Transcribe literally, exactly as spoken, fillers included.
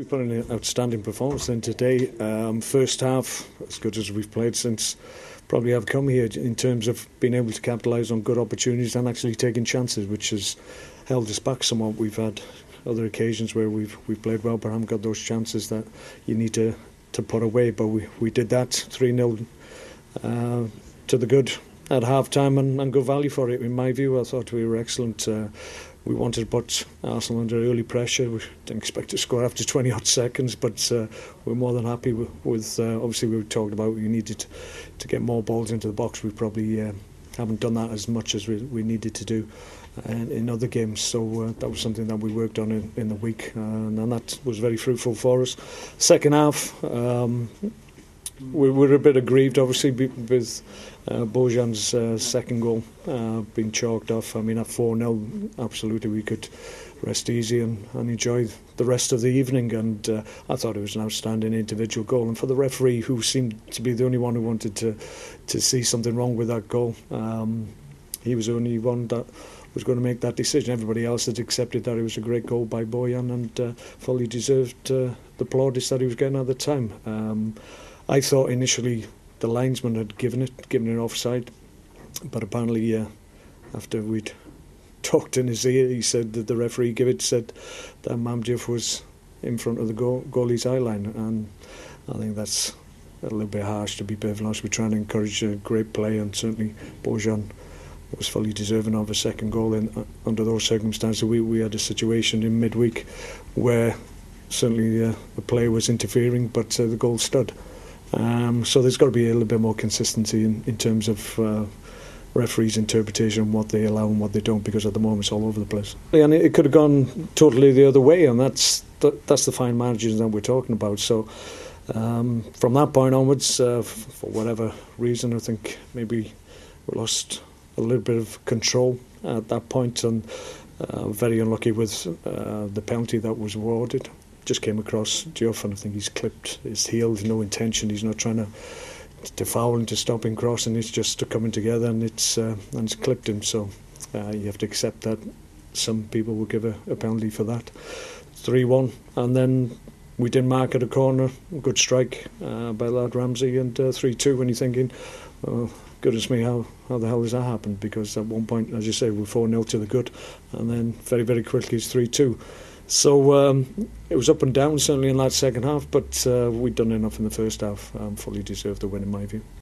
We put in an outstanding performance then today. Um, first half, as good as we've played since probably have come here in terms of being able to capitalise on good opportunities and actually taking chances, which has held us back somewhat. We've had other occasions where we've we've played well but haven't got those chances that you need to, to put away. But we, we did that three nil uh, to the good at half time and, and good value for it. In my view, I thought we were excellent. Uh, We wanted to put Arsenal under early pressure. We didn't expect to score after twenty odd seconds, but uh, we're more than happy with, with uh, obviously we talked about we needed to get more balls into the box. We probably uh, haven't done that as much as we, we needed to do uh, in other games, so uh, that was something that we worked on in, in the week, uh, and that was very fruitful for us. Second half, um, we were a bit aggrieved obviously with uh, Bojan's uh, second goal uh, being chalked off. I mean, at four nil, absolutely we could rest easy and, and enjoy the rest of the evening, and uh, I thought it was an outstanding individual goal, and for the referee, who seemed to be the only one who wanted to, to see something wrong with that goal, um, he was the only one that was going to make that decision. Everybody else had accepted that it was a great goal by Bojan and uh, fully deserved uh, the plaudits that he was getting at the time. Um, I thought initially the linesman had given it, given it offside, but apparently uh, after we'd talked in his ear, he said that the referee gave it, said that Mamdiev was in front of the goal, goalie's eye line, and I think that's a little bit harsh, to be perfectly honest. We're trying to encourage a great play, and certainly Bojan was fully deserving of a second goal in, uh, under those circumstances. We, we had a situation in midweek where certainly uh, the play was interfering, but uh, the goal stood. Um, so there's got to be a little bit more consistency in, in terms of uh, referees' interpretation of what they allow and what they don't, because at the moment it's all over the place. And it, it could have gone totally the other way, and that's that, that's the fine margins that we're talking about. So um, from that point onwards, uh, for whatever reason, I think maybe we lost a little bit of control at that point, and uh, very unlucky with uh, the penalty that was awarded. Just came across Geoff, and I think he's clipped his heel. There's no intention. He's not trying to to foul him, to stop him crossing. It's just coming together, and it's uh, and it's clipped him. So uh, you have to accept that. Some people will give a, a penalty for that. three one, and then we did mark at a corner. Good strike uh, by lad Ramsey, and uh, three two. When you're thinking, oh, goodness me, how how the hell has that happened? Because at one point, as you say, we're four nil to the good, and then very very quickly it's three two. So um, it was up and down certainly in that second half, but uh, we'd done enough in the first half. Um, fully deserved the win in my view.